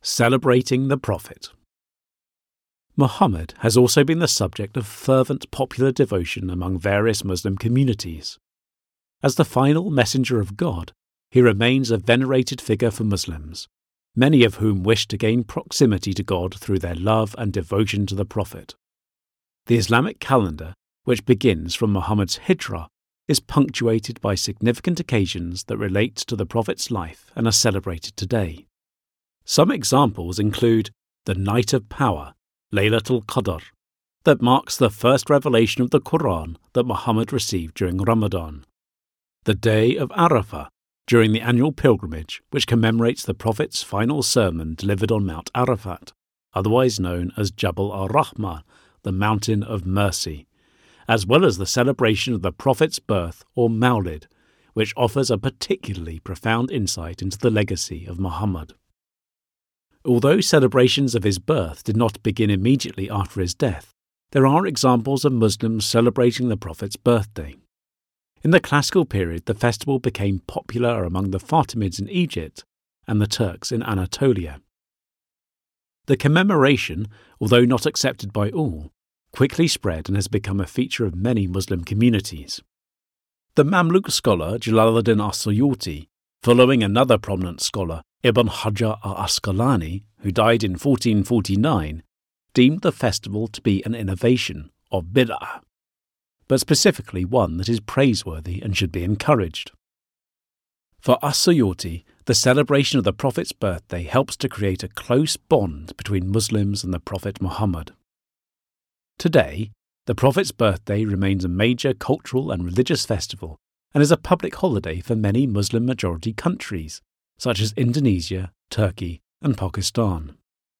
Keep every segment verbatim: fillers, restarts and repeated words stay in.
Celebrating the Prophet. Muhammad has also been the subject of fervent popular devotion among various Muslim communities. As the final messenger of God, he remains a venerated figure for Muslims, many of whom wish to gain proximity to God through their love and devotion to the Prophet. The Islamic calendar, which begins from Muhammad's hijrah, is punctuated by significant occasions that relate to the Prophet's life and are celebrated today. Some examples include the Night of Power, Laylatul Qadr, that marks the first revelation of the Quran that Muhammad received during Ramadan; the Day of Arafah, during the annual pilgrimage which commemorates the Prophet's final sermon delivered on Mount Arafat, otherwise known as Jabal al-Rahmah, the Mountain of Mercy, as well as the celebration of the Prophet's birth or Mawlid, which offers a particularly profound insight into the legacy of Muhammad. Although celebrations of his birth did not begin immediately after his death, there are examples of Muslims celebrating the Prophet's birthday. In the classical period, the festival became popular among the Fatimids in Egypt and the Turks in Anatolia. The commemoration, although not accepted by all, quickly spread and has become a feature of many Muslim communities. The Mamluk scholar Jalaluddin as-Suyuti, following another prominent scholar, Ibn Hajar al-Asqalani, who died in fourteen forty-nine, deemed the festival to be an innovation, of bid'ah, but specifically one that is praiseworthy and should be encouraged. For as-Suyuti, the celebration of the Prophet's birthday helps to create a close bond between Muslims and the Prophet Muhammad. Today, the Prophet's birthday remains a major cultural and religious festival and is a public holiday for many Muslim-majority countries, such as Indonesia, Turkey, and Pakistan.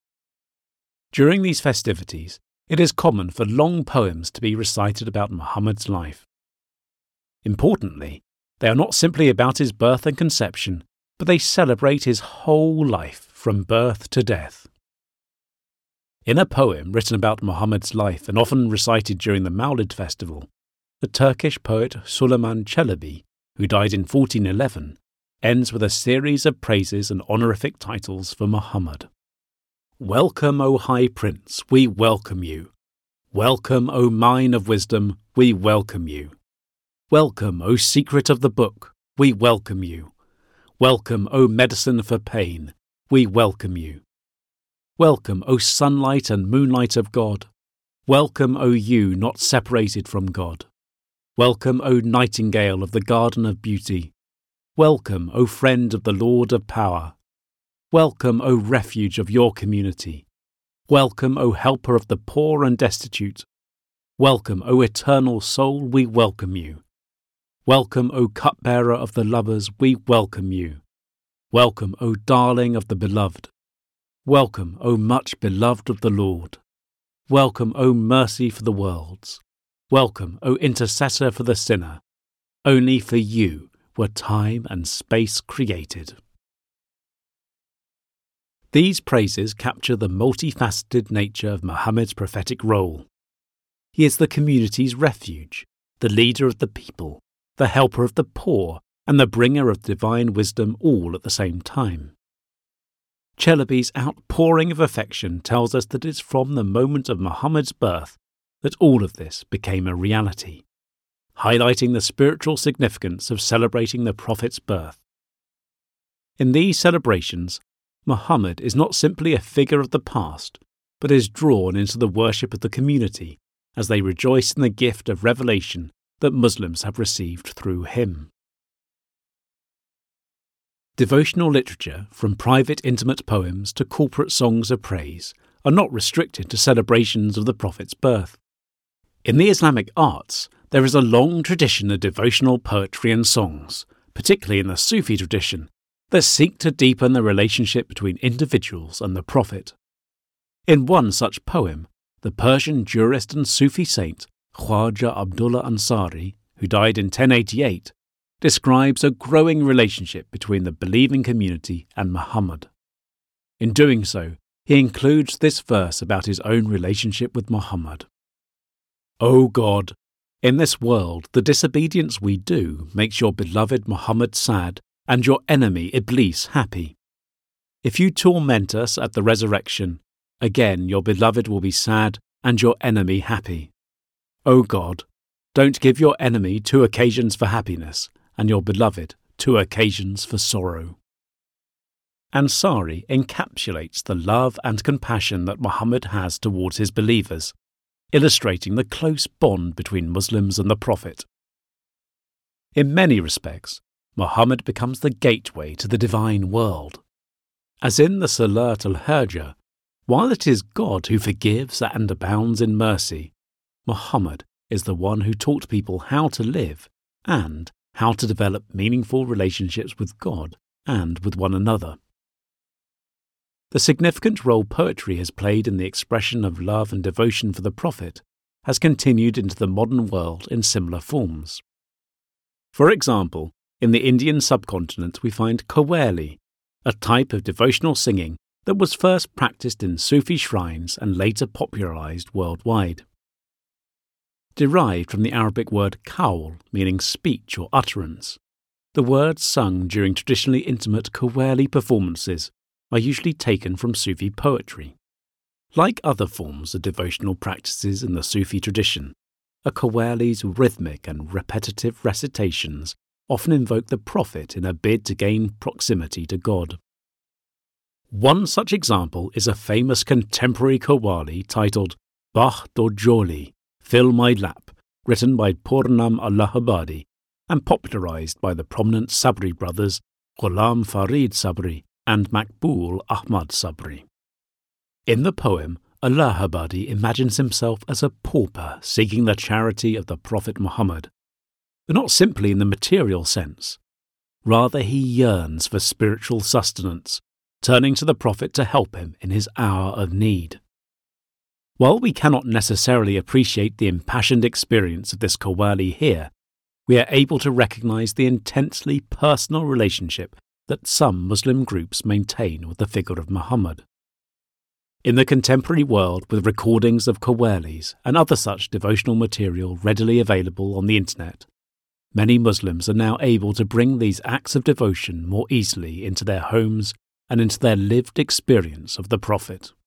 During these festivities, it is common for long poems to be recited about Muhammad's life. Importantly, they are not simply about his birth and conception, but they celebrate his whole life from birth to death. In a poem written about Muhammad's life and often recited during the Mawlid festival, the Turkish poet Süleyman Çelebi, who died in fourteen eleven, ends with a series of praises and honorific titles for Muhammad. Welcome, O High Prince, we welcome you. Welcome, O Mine of Wisdom, we welcome you. Welcome, O Secret of the Book, we welcome you. Welcome, O Medicine for Pain, we welcome you. Welcome, O sunlight and moonlight of God. Welcome, O you not separated from God. Welcome, O nightingale of the Garden of Beauty. Welcome, O friend of the Lord of Power. Welcome, O refuge of your community. Welcome, O helper of the poor and destitute. Welcome, O eternal soul, we welcome you. Welcome, O cupbearer of the lovers, we welcome you. Welcome, O darling of the beloved. Welcome, O much beloved of the Lord. Welcome, O mercy for the worlds. Welcome, O intercessor for the sinner. Only for you were time and space created. These praises capture the multifaceted nature of Muhammad's prophetic role. He is the community's refuge, the leader of the people, the helper of the poor, and the bringer of divine wisdom all at the same time. Çelebi's outpouring of affection tells us that it's from the moment of Muhammad's birth that all of this became a reality, highlighting the spiritual significance of celebrating the Prophet's birth. In these celebrations, Muhammad is not simply a figure of the past, but is drawn into the worship of the community as they rejoice in the gift of revelation that Muslims have received through him. Devotional literature, from private intimate poems to corporate songs of praise, are not restricted to celebrations of the Prophet's birth. In the Islamic arts, there is a long tradition of devotional poetry and songs, particularly in the Sufi tradition, that seek to deepen the relationship between individuals and the Prophet. In one such poem, the Persian jurist and Sufi saint Khwaja Abdullah Ansari, who died in ten eighty-eight, describes a growing relationship between the believing community and Muhammad. In doing so, he includes this verse about his own relationship with Muhammad. O God, in this world the disobedience we do makes your beloved Muhammad sad and your enemy Iblis happy. If you torment us at the resurrection, again your beloved will be sad and your enemy happy. O God, don't give your enemy two occasions for happiness and your beloved two occasions for sorrow. Ansari encapsulates the love and compassion that Muhammad has towards his believers, illustrating the close bond between Muslims and the Prophet. In many respects, Muhammad becomes the gateway to the divine world. As in the Salat al-Hajjah, while it is God who forgives and abounds in mercy, Muhammad is the one who taught people how to live and how to develop meaningful relationships with God and with one another. The significant role poetry has played in the expression of love and devotion for the Prophet has continued into the modern world in similar forms. For example, in the Indian subcontinent we find Qawwali, a type of devotional singing that was first practiced in Sufi shrines and later popularized worldwide. Derived from the Arabic word qawl, meaning speech or utterance, the words sung during traditionally intimate Qawwali performances are usually taken from Sufi poetry. Like other forms of devotional practices in the Sufi tradition, a Qawwali's rhythmic and repetitive recitations often invoke the Prophet in a bid to gain proximity to God. One such example is a famous contemporary Qawwali titled Bakht o Joli, Fill My Lap, written by Purnam Allahabadi and popularized by the prominent Sabri brothers Ghulam Farid Sabri and Maqbool Ahmad Sabri. In the poem, Allahabadi imagines himself as a pauper seeking the charity of the Prophet Muhammad, but not simply in the material sense. Rather, he yearns for spiritual sustenance, turning to the Prophet to help him in his hour of need. While we cannot necessarily appreciate the impassioned experience of this Qawwali here, we are able to recognize the intensely personal relationship that some Muslim groups maintain with the figure of Muhammad. In the contemporary world, with recordings of Qawwalis and other such devotional material readily available on the internet, many Muslims are now able to bring these acts of devotion more easily into their homes and into their lived experience of the Prophet.